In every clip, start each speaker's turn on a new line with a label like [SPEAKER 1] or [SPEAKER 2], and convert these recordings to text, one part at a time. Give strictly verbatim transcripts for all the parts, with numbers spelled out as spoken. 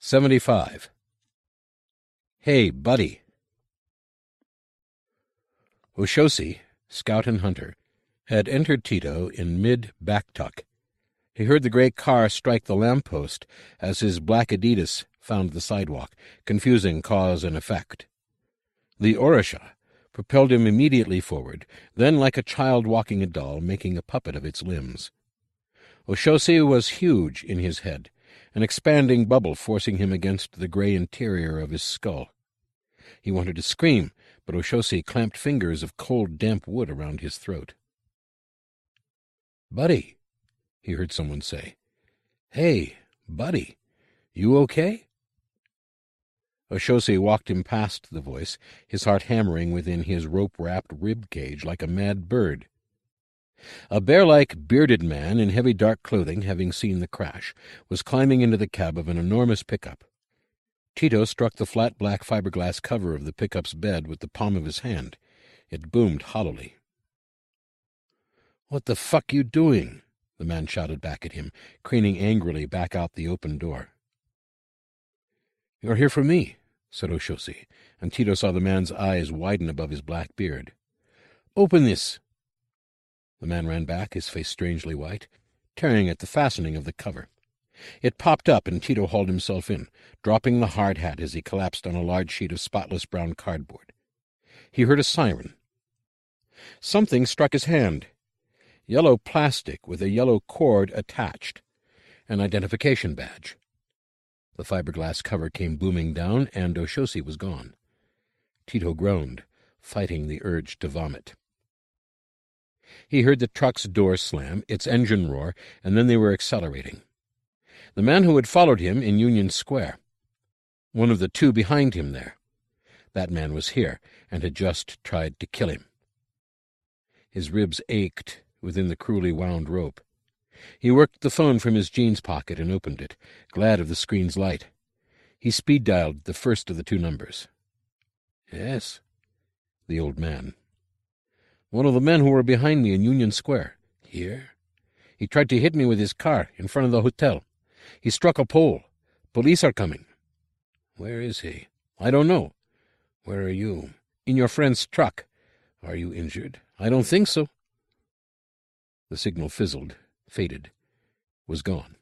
[SPEAKER 1] seventy-five. Hey, buddy. Oshosi, scout and hunter, had entered Tito in mid-back-tuck. He heard the gray car strike the lamp-post as his black Adidas found the sidewalk, confusing cause and effect. The Orisha propelled him immediately forward, then like a child walking a doll, making a puppet of its limbs. Oshosi was huge in his head, an expanding bubble forcing him against the gray interior of his skull. He wanted to scream, but Oshosi clamped fingers of cold, damp wood around his throat. "Buddy," he heard someone say. "Hey, buddy, you okay?" Oshosi walked him past the voice, his heart hammering within his rope-wrapped rib-cage like a mad bird. A bear-like, bearded man in heavy dark clothing, having seen the crash, was climbing into the cab of an enormous pickup. Tito struck the flat black fiberglass cover of the pickup's bed with the palm of his hand. It boomed hollowly. "What the fuck you doing?" the man shouted back at him, craning angrily back out the open door. "You're here for me," said Oshosi, and Tito saw the man's eyes widen above his black beard. "Open this." The man ran back, his face strangely white, tearing at the fastening of the cover. It popped up, and Tito hauled himself in, dropping the hard hat as he collapsed on a large sheet of spotless brown cardboard. He heard a siren. Something struck his hand. Yellow plastic with a yellow cord attached. An identification badge. The fiberglass cover came booming down, and Oshosi was gone. Tito groaned, fighting the urge to vomit. He heard the truck's door slam, its engine roar, and then they were accelerating. The man who had followed him in Union Square. One of the two behind him there. That man was here, and had just tried to kill him. His ribs ached within the cruelly wound rope. He worked the phone from his jeans pocket and opened it, glad of the screen's light. He speed-dialed the first of the two numbers. "Yes." The old man. "One of the men who were behind me in Union Square." "Here?" "He tried to hit me with his car in front of the hotel. He struck a pole. Police are coming." "Where is he?" "I don't know." "Where are you?" "In your friend's truck." "Are you injured?" "I don't think so." The signal fizzled, faded, was gone.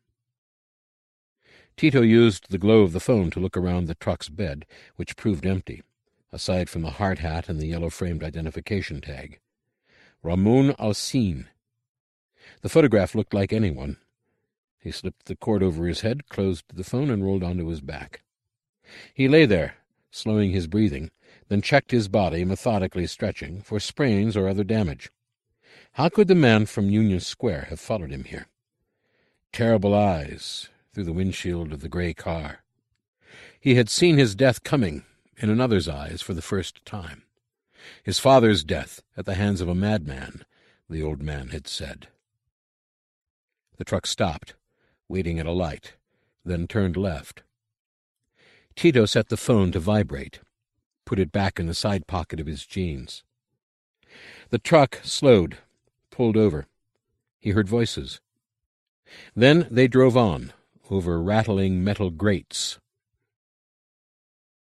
[SPEAKER 1] Tito used the glow of the phone to look around the truck's bed, which proved empty, aside from the hard hat and the yellow-framed identification tag. Ramon Alcine. The photograph looked like anyone. He slipped the cord over his head, closed the phone, and rolled onto his back. He lay there, slowing his breathing, then checked his body, methodically stretching, for sprains or other damage. How could the man from Union Square have followed him here? Terrible eyes through the windshield of the gray car. He had seen his death coming in another's eyes for the first time. His father's death at the hands of a madman, the old man had said. The truck stopped, waiting at a light, then turned left. Tito set the phone to vibrate, put it back in the side pocket of his jeans. The truck slowed, pulled over. He heard voices. Then they drove on, over rattling metal grates.